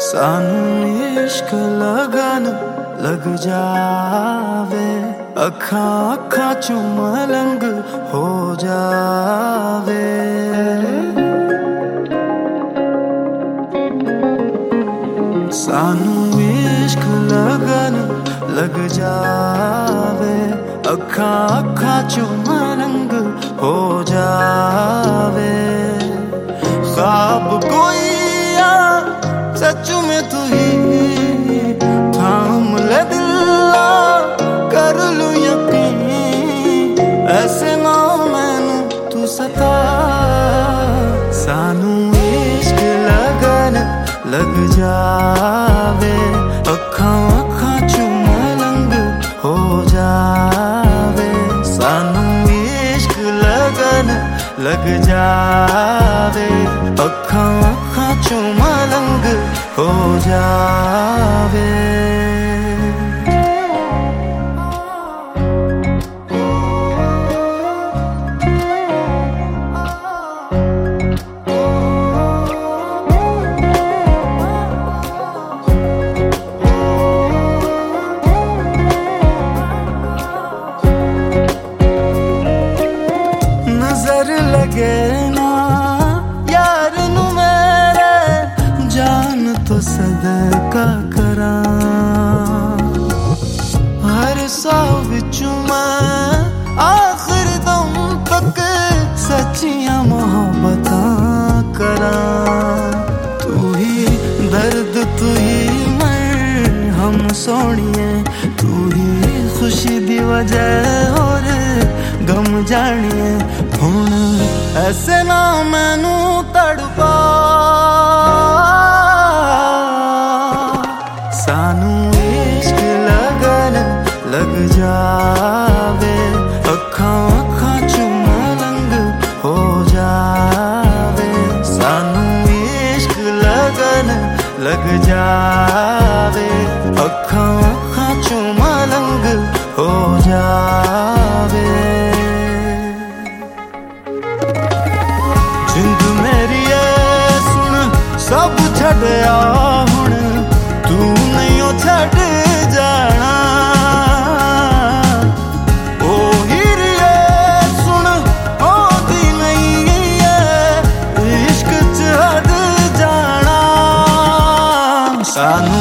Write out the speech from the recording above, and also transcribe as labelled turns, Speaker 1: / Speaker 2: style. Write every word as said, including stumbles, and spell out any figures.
Speaker 1: सानू इश्क लगन लग जावे, अखा अखा चू मलंग हो जावे। सानू इश्क लगन लग जावे, अखा अखा चू मलंग हो जावे। ख्वाब कोई आ सच में तू ही थाम ले दिल, कर लूं यकीन ऐसे ना मैनू तू सता। सानू इश्क लगन लग जावे, अखा अखा चू मलंग हो जावे। सानू इश्क लगन लग जावे, अखा अखा चू मलंग हो जावे। नजर लगे ना यार नू मेरे, जान तो सदका करा। हर सौ विचू मैं आखिर दम तक सच्चियां मोहब्बतां करा। तू ही दर्द तू ही मरहम सोनिए, तू ही खुशी दी वजह और गम जानिए। हुण ऐसे ना मैनू तड़पा। सानू इश्क लगन लग जावे, अखा अखा चू मलंग हो जावे। सानू इश्क लगन लग जावे, अखा अखा चू मलंग हो जावे। जिंद मेरी ऐ सुन सब छड़या हुण, तू नहीं ओ छड़ जाना। ओ हीरिए सुन आंदी नहीं है इश्क च हद जाना। सानू